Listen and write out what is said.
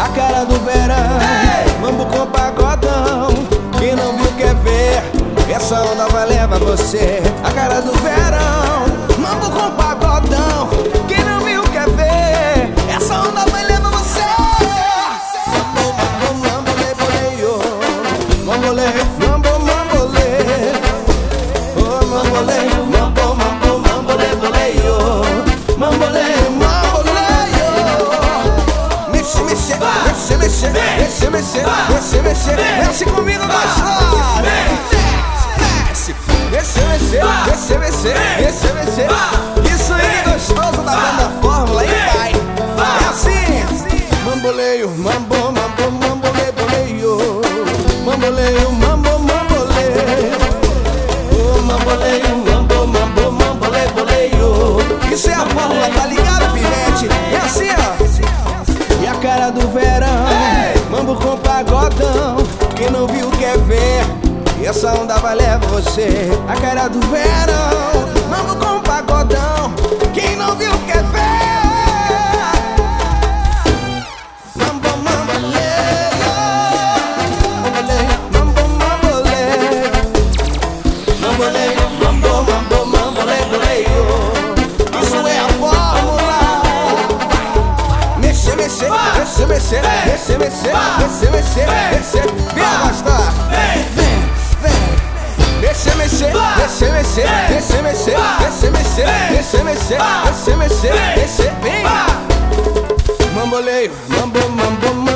a cara do verão. Mambo com pagodão, quem não viu quer ver. Essa onda vai levar você, a cara do verão. Mambo com pagodão, quem não viu quer ver. Essa onda vai levar você. Mambo, mambo, mambolê, boleio. Mambolê, mambo, mambolê. Oh, mambolê, mambo, mambo, mambolê, boleio. Mambolê, mamboleio. Mexe, mexe, mexe, mexe, mexe, mexe, mexe, mexe. Mexe comigo, gostosa. Desce, desce, desce, desce, desce. Isso aí, gostoso da banda Fórmula. E vai, é assim. Mamboleio, mambo, mambo, mambolê, boleio. Mamboleio, mambo, mambolê. Oh, mamboleio, mambo, mambo, mambolê, boleio. Isso é a Fórmula, tá ligado, pivete? É assim, ó. E a cara do verão, mambo com pagodão. Quem não viu quer ver. E essa onda vai levar você, a cara do verão. Mambo com pagodão, quem não viu quer ver. Mambo, mamboleio. Mambo, mamboleio. Mamboleio, mambo, mambo, mamboleio, boleio. Isso é a fórmula. Mexe, mexe, mexe, mexe, mexe, mexe, mexe, mexe, mexe. Vem arrastar. Desce, mexer, desce, mexer, desce, mexer, desce, mexer, desce, mexer, desce, mexer, desce, vem. Mamboleio, mambo, mambo, mambo.